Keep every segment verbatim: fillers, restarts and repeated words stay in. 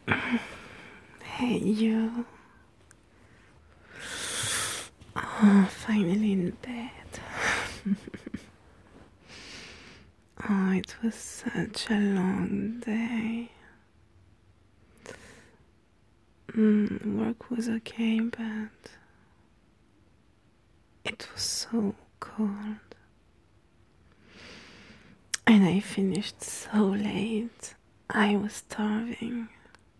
Hey, you. Oh, finally in bed. Oh, it was such a long day. Mm, work was okay, but it was so cold. And I finished so late. I was starving.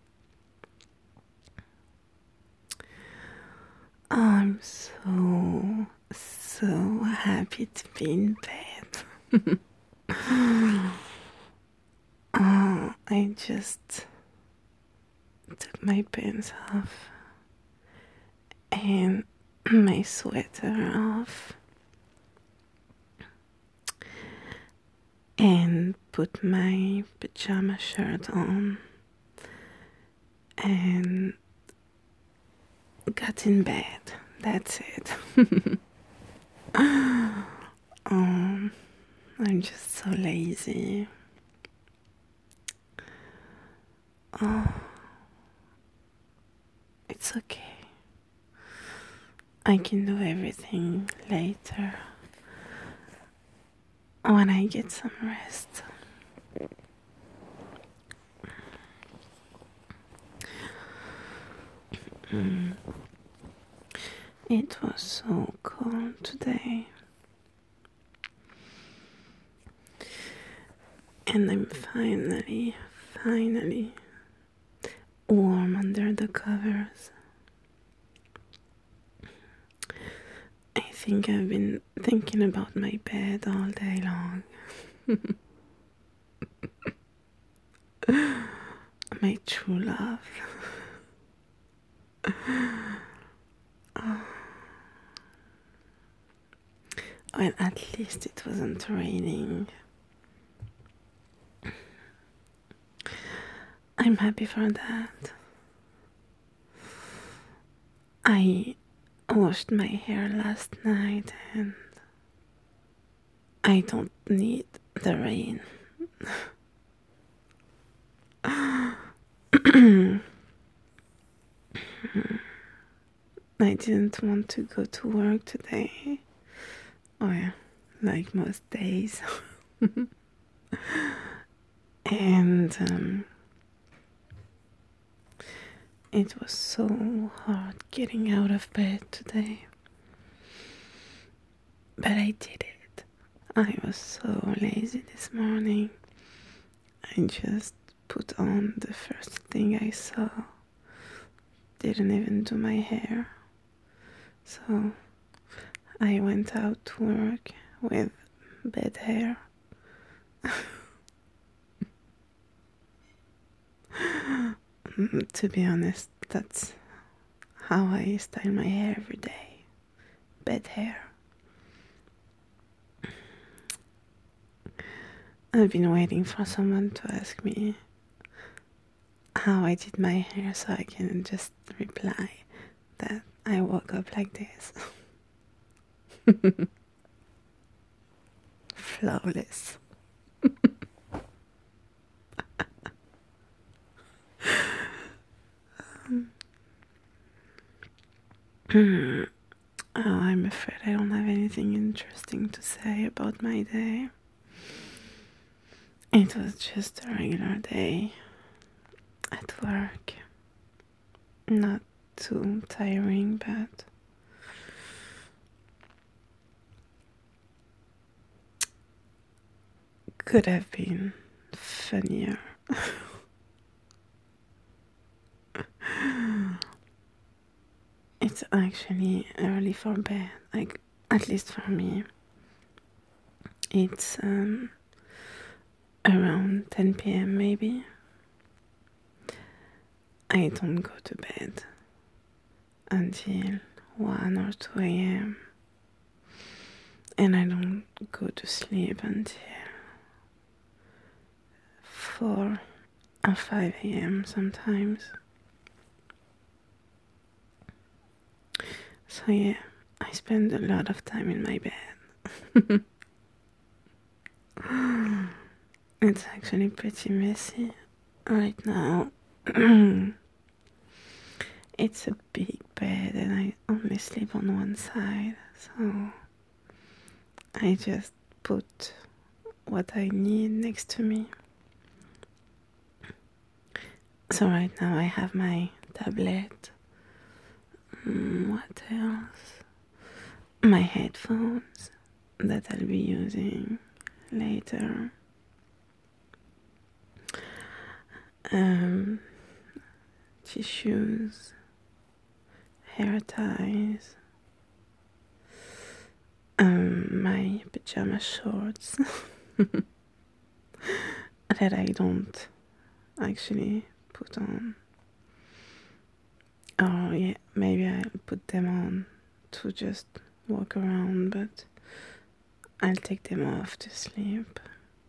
Oh, I'm so, so happy to be in bed. Oh, I just took my pants off and my sweater off and put my pajama shirt on and got in bed. That's it. um, I'm just so lazy. Oh, it's okay. I can do everything later when I get some rest. Mm. It was so cold today. And I'm finally, finally warm under the covers. I think I've been thinking about my bed all day long. My true love. Oh. Well, at least it wasn't raining. I'm happy for that. I washed my hair last night and I don't need the rain. I didn't want to go to work today. Oh yeah, like most days. And um, it was so hard getting out of bed today. But I did it. I was so lazy this morning. I just put on the first thing I saw. Didn't even do my hair. So I went out to work with bad hair. To be honest, that's how I style my hair every day. Bad hair. I've been waiting for someone to ask me how I did my hair so I can just reply that I woke up like this. Flawless. Oh, I'm afraid I don't have anything interesting to say about my day. It was just a regular day at work. Not too tiring, but could have been funnier. It's actually early for bed, like at least for me. It's um, around ten p.m. maybe. I don't go to bed until one or two a.m. and I don't go to sleep until four or five a.m. sometimes. So yeah, I spend a lot of time in my bed. It's actually pretty messy right now. It's a big bed and I only sleep on one side, so I just put what I need next to me. So right now I have my tablet. Mm, what else? My headphones that I'll be using later. Um, tissues, hair ties, um, my pajama shorts that I don't actually put on. Oh yeah, maybe I'll put them on to just walk around, but I'll take them off to sleep.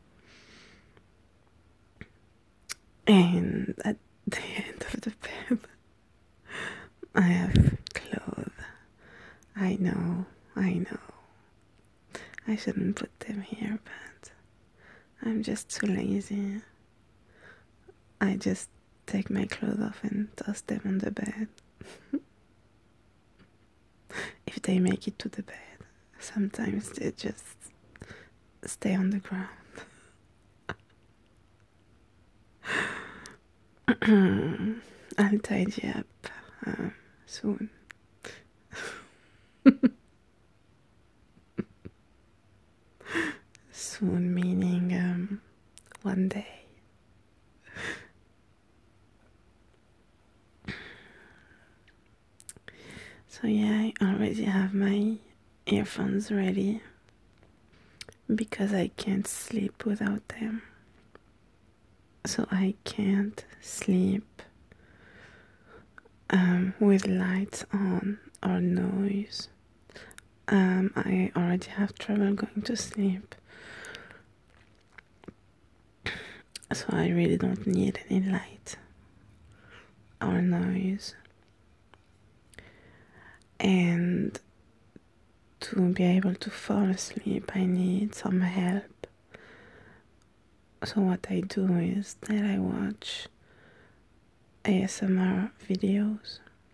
And at the end of the bed, I have clothes. I know, I know. I shouldn't put them here, but I'm just too lazy. I just take my clothes off and toss them on the bed. If they make it to the bed, sometimes they just stay on the ground. I'll tidy up um, soon. Soon meaning um, one day. So yeah, I already have my earphones ready because I can't sleep without them. So I can't sleep um, with lights on or noise. Um, I already have trouble going to sleep. So I really don't need any light or noise. And to be able to fall asleep, I need some help. So what I do is that I watch A S M R videos.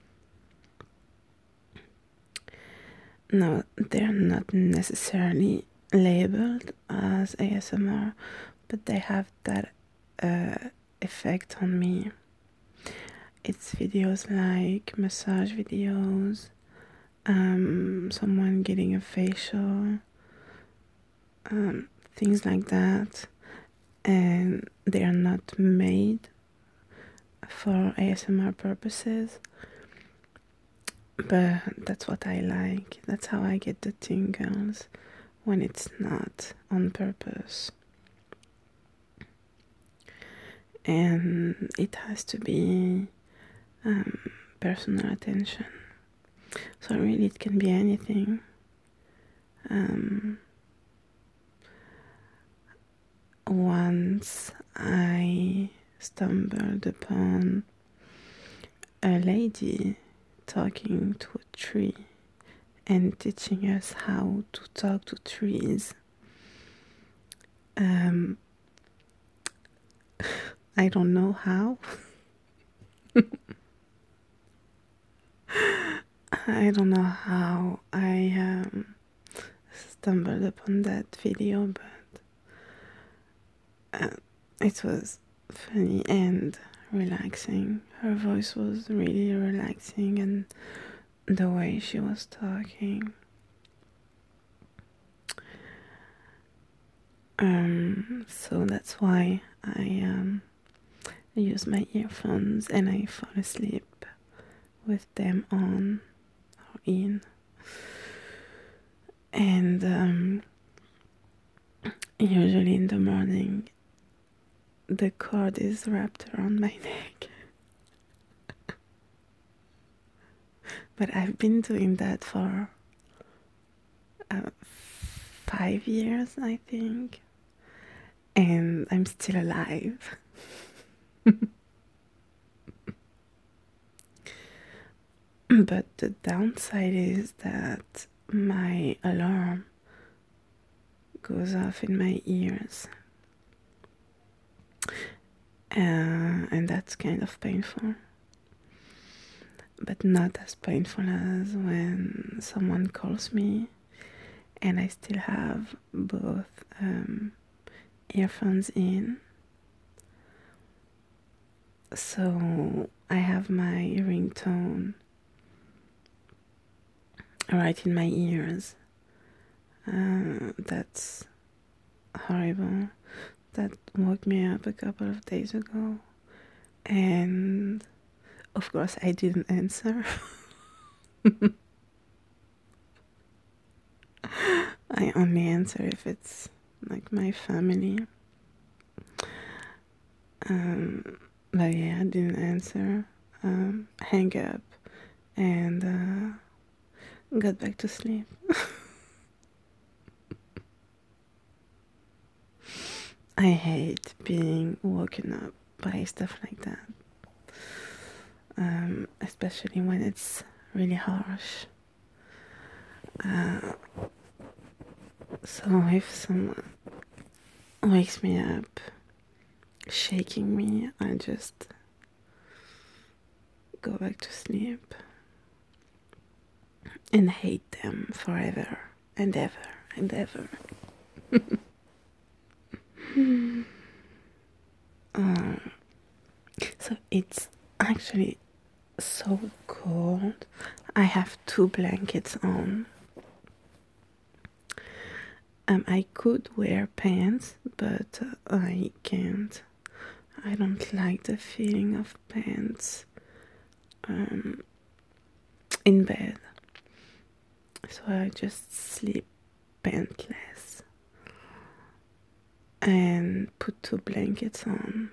No, they're not necessarily labeled as A S M R, but they have that uh, effect on me. It's videos like massage videos, um, someone getting a facial, um, things like that, and they are not made for A S M R purposes, but that's what I like. That's how I get the tingles when it's not on purpose. And it has to be um, personal attention. So really it can be anything. Um, once I stumbled upon a lady talking to a tree and teaching us how to talk to trees. Um, I don't know how. I don't know how I um, stumbled upon that video, but uh, it was funny and relaxing. Her voice was really relaxing, and the way she was talking. Um, so that's why I um, use my earphones and I fall asleep with them on or in. And um, usually in the morning, the cord is wrapped around my neck. But I've been doing that for uh, five years, I think. And I'm still alive. But the downside is that my alarm goes off in my ears. uh, and that's kind of painful, but not as painful as when someone calls me and I still have both um, earphones in. So I have my ringtone right in my ears. Uh, that's horrible. That woke me up a couple of days ago. And of course, I didn't answer. I only answer if it's like my family. Um, but yeah, I didn't answer. Um, hang up and uh, got back to sleep. I hate being woken up by stuff like that, um, especially when it's really harsh. Uh, so if someone wakes me up, shaking me, I just go back to sleep and hate them forever and ever and ever. um, so it's actually so cold. I have two blankets on. Um, I could wear pants, but uh, I can't. I don't like the feeling of pants um, in bed. So I just sleep pantless and put two blankets on.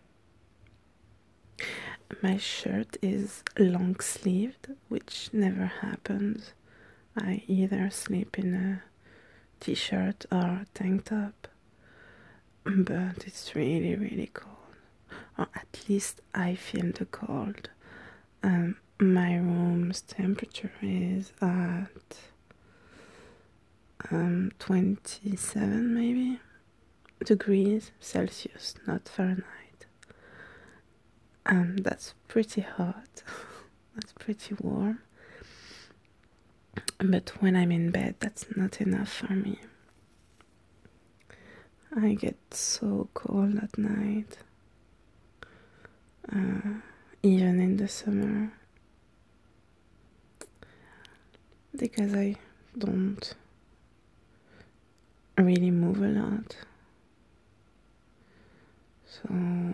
My shirt is long sleeved, which never happens. I either sleep in a t-shirt or a tank top, but it's really, really cold. Or at least I feel the cold. Um, my room's temperature is at um, twenty-seven maybe degrees Celsius, not Fahrenheit. Um, that's pretty hot. That's pretty warm. But when I'm in bed, that's not enough for me. I get so cold at night, uh, even in the summer, because I don't really move a lot. So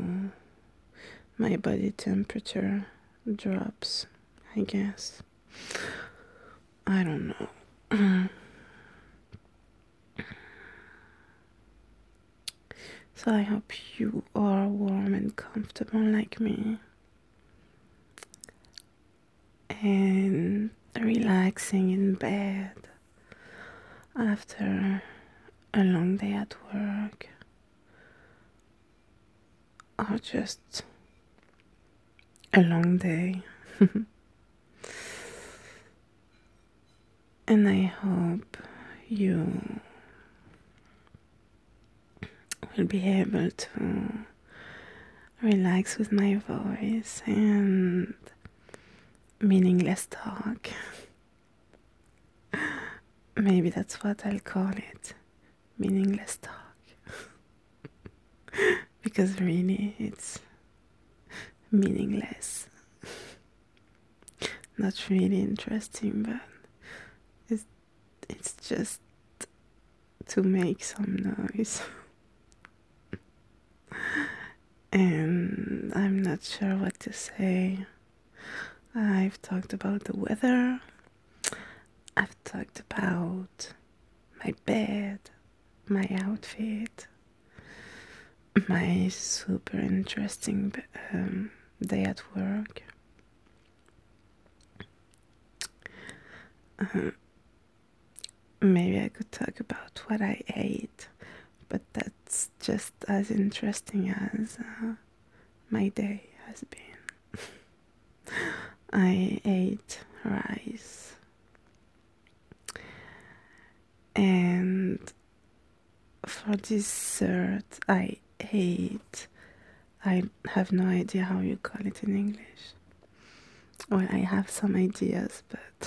my body temperature drops, I guess. I don't know. So I hope you are warm and comfortable like me, and relaxing in bed after a long day at work, or just a long day. And I hope you will be able to relax with my voice and meaningless talk. Maybe that's what I'll call it, meaningless talk. Because really it's meaningless. Not really interesting, but it's, it's just to make some noise. And I'm not sure what to say. I've talked about the weather. I've talked about my bed, my outfit, my super interesting um, day at work. Uh, maybe I could talk about what I ate, but that's just as interesting as uh, my day has been. I ate rice and for dessert I ate I have no idea how you call it in English. Well, I have some ideas, but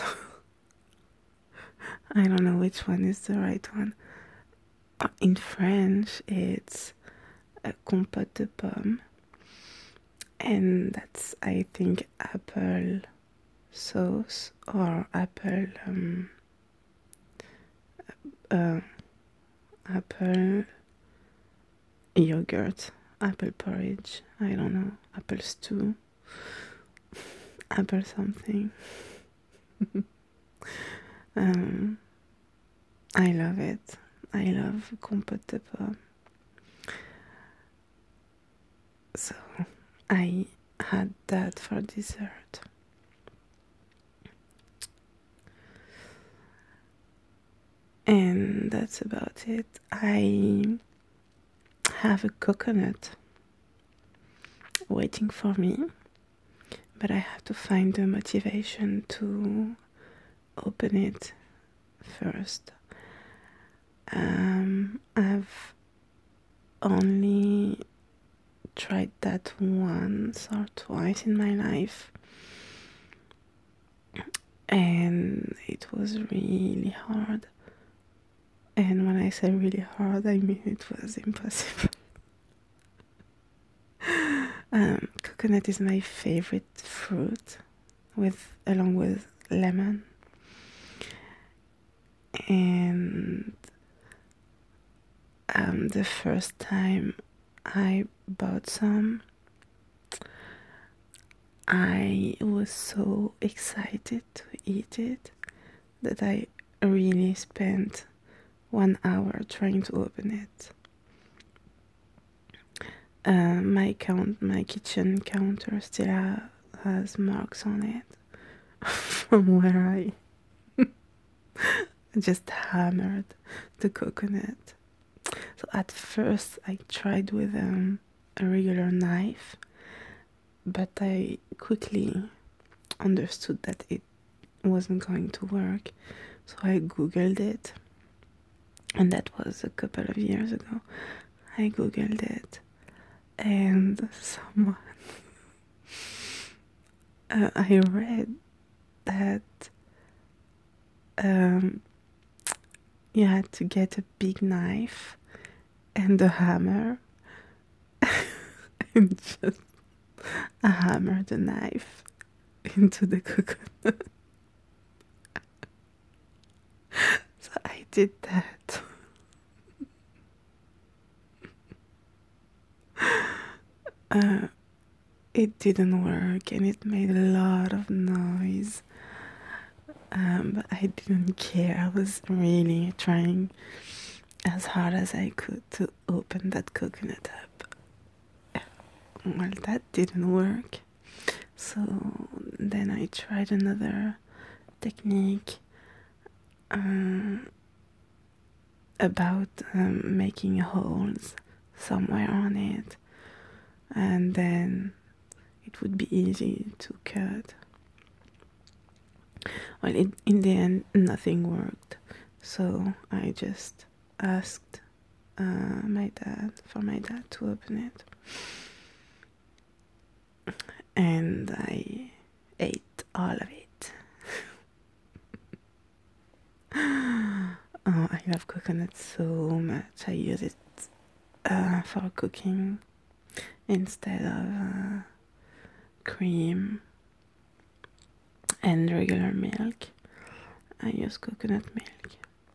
I don't know which one is the right one. In French, it's a compote de pomme, and that's, I think, apple sauce or apple um, uh, apple yogurt, apple porridge, I don't know, apple stew, apple something. um, I love it. I love compote de pomme. So I had that for dessert. And that's about it. I have a coconut waiting for me, but I have to find the motivation to open it first. Um, I've only tried that once or twice in my life, and it was really hard. And when I say really hard, I mean it was impossible. um, coconut is my favorite fruit, with along with lemon. And um, the first time I bought some, I was so excited to eat it that I really spent one hour trying to open it. Uh, my count, my kitchen counter still ha- has marks on it from where I just hammered the coconut. So at first I tried with um, a regular knife, but I quickly understood that it wasn't going to work. So I googled it, and that was a couple of years ago. I googled it, and someone uh, I read that um, you had to get a big knife and a hammer and just hammer the knife into the coconut. So I did that. uh, it didn't work, and it made a lot of noise. Um, but I didn't care. I was really trying as hard as I could to open that coconut up. Well, that didn't work. So then I tried another technique um, about um, making holes somewhere on it, and then it would be easy to cut. Well, it, in the end, nothing worked, so I just asked uh, my dad for my dad to open it, and I ate all of it. Oh, I love coconut so much. I use it uh, for cooking instead of uh, cream and regular milk. I use coconut milk.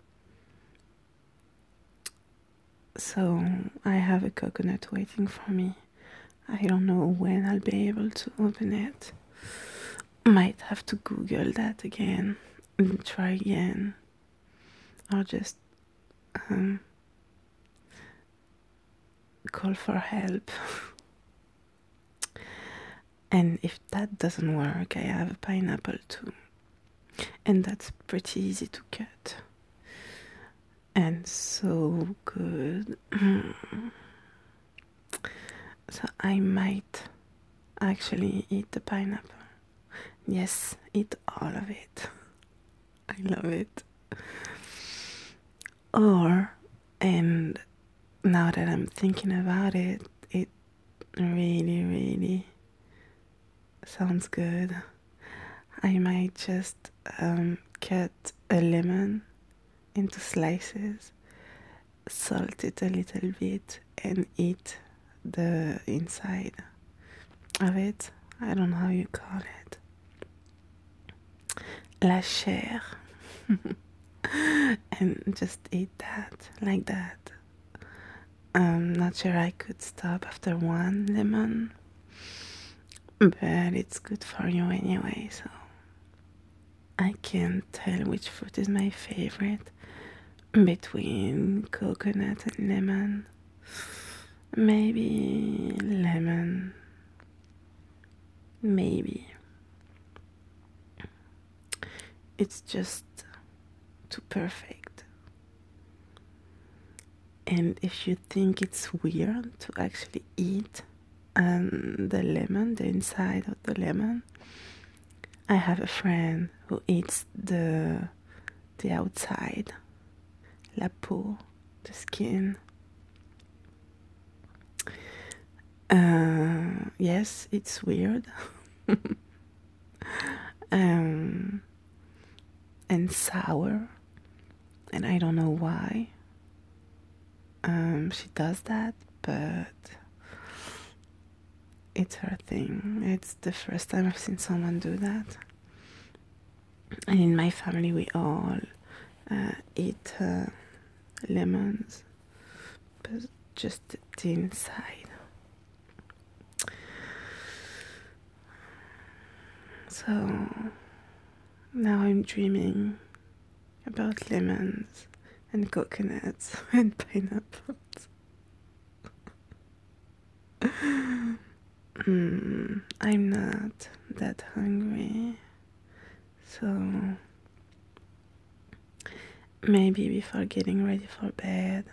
So I have a coconut waiting for me. I don't know when I'll be able to open it. Might have to Google that again and try again, or just um, call for help. And if that doesn't work, I have a pineapple too, and that's pretty easy to cut and so good. So I might actually eat the pineapple. Yes, eat all of it. I love it. Or, and now that I'm thinking about it, it really, really sounds good. I might just um, cut a lemon into slices, salt it a little bit, and eat the inside of it. I don't know how you call it. La chair. And just eat that like that. I'm not sure I could stop after one lemon, but it's good for you anyway, so I can't tell which fruit is my favorite between coconut and lemon. Maybe lemon. Maybe. It's just too perfect. And if you think it's weird to actually eat um, the lemon, the inside of the lemon, I have a friend who eats the the outside, la peau, the skin. Uh, yes, it's weird. um, and sour, and I don't know why. Um, she does that, but it's her thing. It's the first time I've seen someone do that. And in my family, we all uh, eat uh, lemons, but just the inside. So now I'm dreaming about lemons and coconuts and pineapples. mm, I'm not that hungry, so maybe before getting ready for bed,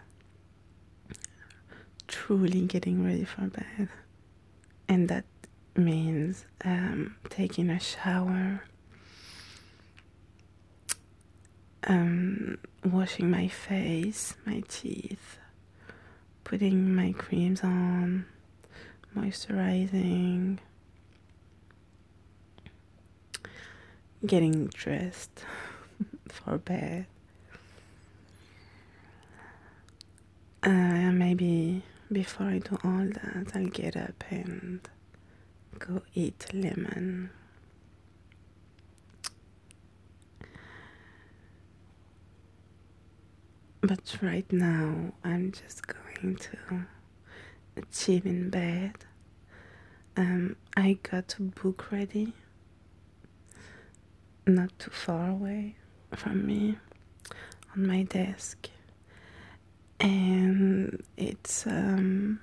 truly getting ready for bed, and that means um, taking a shower, um, washing my face, my teeth, putting my creams on, moisturizing, getting dressed for bed. Uh, maybe before I do all that, I'll get up and go eat lemon. But right now, I'm just going to chill in bed. Um, I got a book ready, not too far away from me, on my desk, and it's um,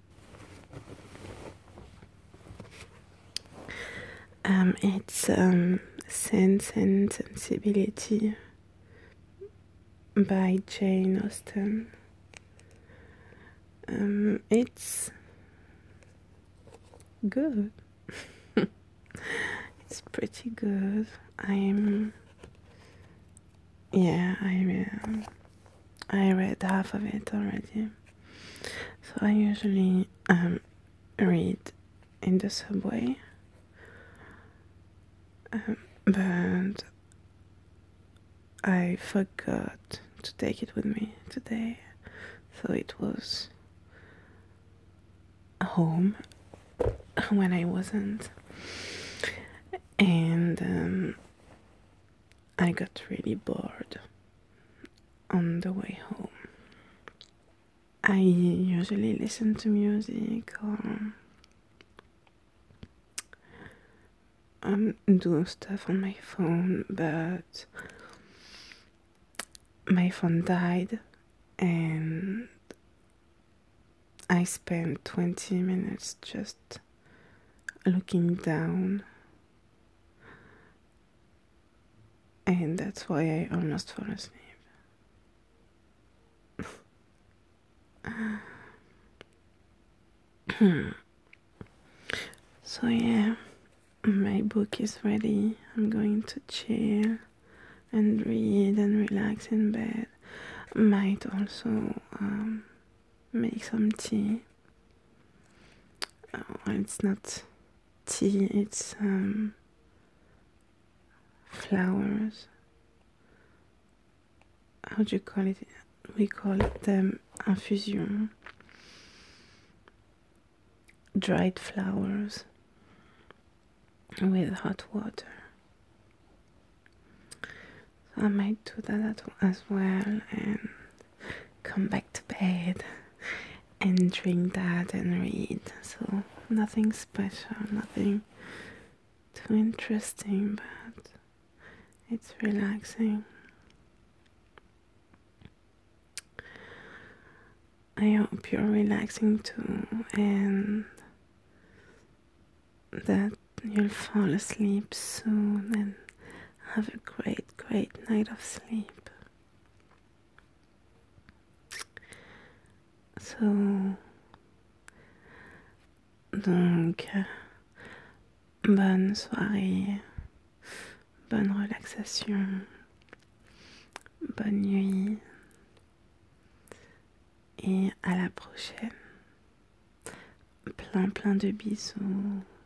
um, it's um, Sense and Sensibility by Jane Austen. Um, it's good. It's pretty good. I'm, yeah, I um, I read half of it already. So I usually um read in the subway, um, but I forgot to take it with me today, so it was home when I wasn't, and um, I got really bored on the way home. I usually listen to music or um, do stuff on my phone, but my phone died and I spent twenty minutes just looking down, and that's why I almost fell asleep. So yeah, my book is ready. I'm going to chill and read and relax in bed. Might also um, make some tea. Oh, it's not tea, it's um, flowers. How do you call it? We call them infusion. Dried flowers with hot water. So I might do that as well and come back to bed and drink that and read. So nothing special, nothing too interesting, but it's relaxing. I hope you're relaxing too and that you'll fall asleep soon and have a great, great night of sleep. So, donc, bonne soirée, bonne relaxation, bonne nuit et à la prochaine. Plein, plein de bisous.